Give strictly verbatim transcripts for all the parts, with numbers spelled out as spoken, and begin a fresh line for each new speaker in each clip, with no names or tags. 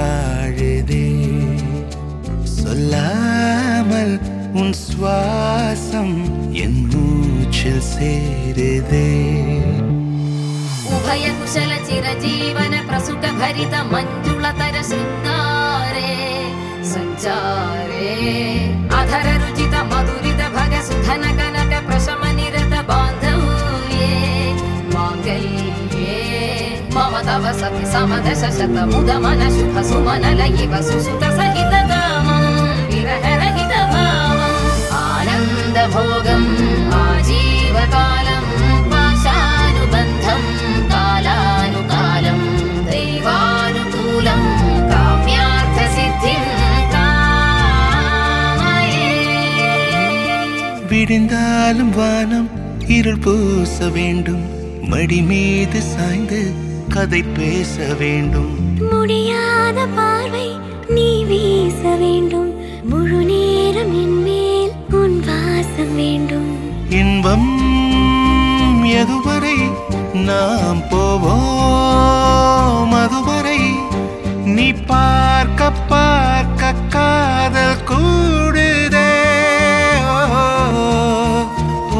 வாழுதே. சொல்லாமல் உன் சுவாசம் என் மூச்சில் சேருதே.
उभय कुशल चिरजीवन प्रसुख भरित मंजुलतर शृंगारे संचारे अधर रुचित मधुरित भग सुधन कनक प्रशम निरत बांधव्ये मांगल्ये मम तव सति समदश शत मुद मन शुभ सुमन लयिव सुसुत सहित कामं विरह रहित भावं आनंद भोगं आजीवकालं पाशानुबन्धं कालानुकालं दैवानुकूलं काम्यार्थ सिद्धिं कामये.
விடிந்தாலும் வானம் இருள் பூச வேண்டும், மடி மீது சாய்ந்து கதை பேச வேண்டும்.
முடியாத பார்வை நீ வீச வேண்டும், முழு நேரம் என் மேல் உன் வாசம் வேண்டும்.
இன்பம் எதுவரை நாம் போவோம், அதுவரை நீ பார்க்க பார்க்க காதல் கூடுதே. ஓ,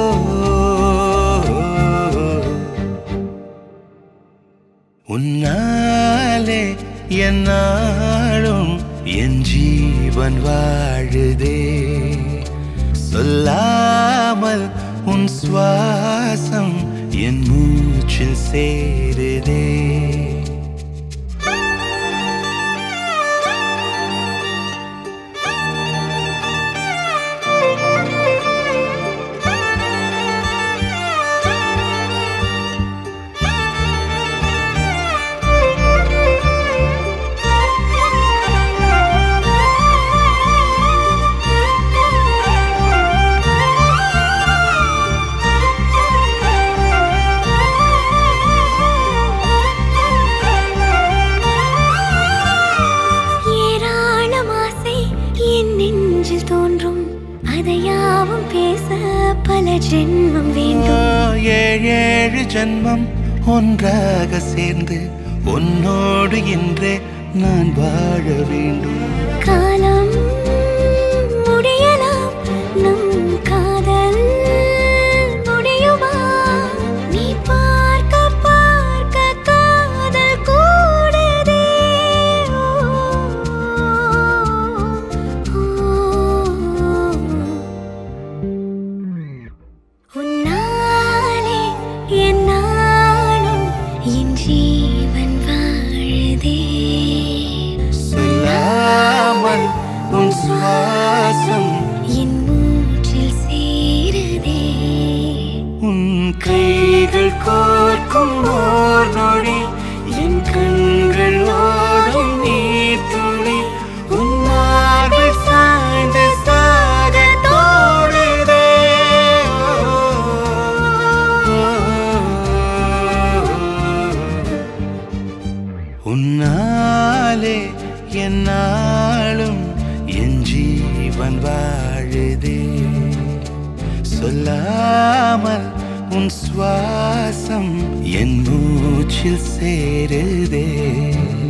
உன்னாலே என்னாலும் என் ஜீவன் வாழுதே. சொல்லாமல் உன் சுவாசம் என் மூச்சில் சேருதே.
அதையாவும் பேச பல ஜென்மம் வேண்டும்.
ஏழேழு ஜென்மம் ஒன்றாக சேர்ந்து உன்னோடு இன்றே நான் வாழ வேண்டும்.
காலம் முடியலாம், நம் காதல் முடியுமா? நீ பார்க்க பார்க்க காதல் கூடுதே. உன்னாலே என்னாலும் என் ஜீவன் வாழுதே.
சொல்லாமல் உன் சுவாசம்
என் மூச்சில் சேருதே.
உன் கைகள் கோர்க்கும் ஓர் நொடி என் கண்கள் ஓடும் நீர் துளி உன் மார்பில் சாய்ந்து சாக தோடுதே. உன்னாலே என்னாலும் என் ஜீவன் வாழுதே. சொல்லாமல் உன் சுவாசம் என் மூச்சில் சேருதே.